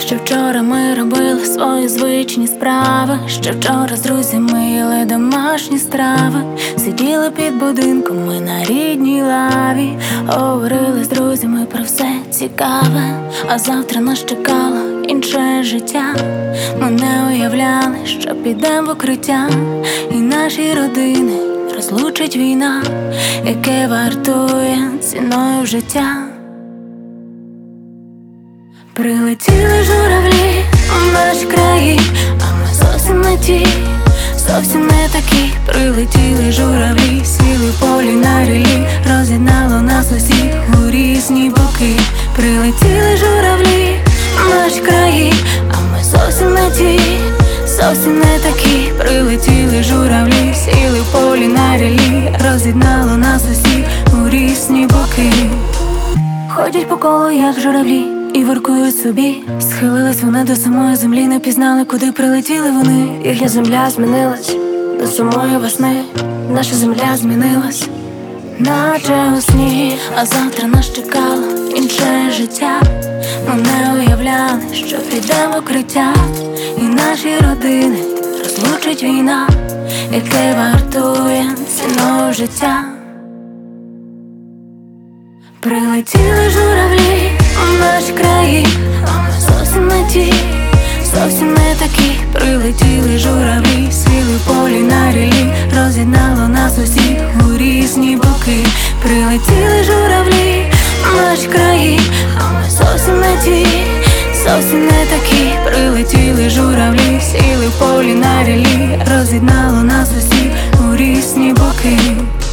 Ще вчора ми робили свої звичні справи. Ще вчора з друзями їли домашні страви. Сиділи під будинком ми на рідній лаві. Говорили з друзями про все цікаве. А завтра нас чекало інше життя. Ми не уявляли, що підем в укриття, і наші родини розлучить війна, яке вартує ціною життя. Прилетіли журавлі у наші краї, а ми зовсім не ті, зовсім не такі. Прилетіли журавлі, сіли в полі на рілі, роз'єднало нас усіх у різні боки. Прилетіли журавлі у наші краї, а ми зовсім не ті, зовсім не такі. Прилетіли журавлі, сіли в полі на рілі, роз'єднало нас усіх у різні боки. Ходять по колу, як журавлі, і воркують собі. Схилились вони до самої землі, не пізнали, куди прилетіли вони. Їхня земля змінилась до самої весни. Наша земля змінилась, наче у сні. А завтра нас чекало інше життя. Ми не уявляли, що підемо в укриття, і наші родини розлучить війна, яке вартує ціною життя. Прилетіли журавлі у наші краї, а ми зовсім не ті, зовсім не такі. Прилетіли журавлі, сіли в полі на рілі, роз'єднало нас усіх у різні боки. Прилетіли журавлі у наші краї, а ми зовсім не ті, зовсім не такі. Прилетіли журавлі, сіли в полі на рілі, роз'єднало нас усіх у різні боки.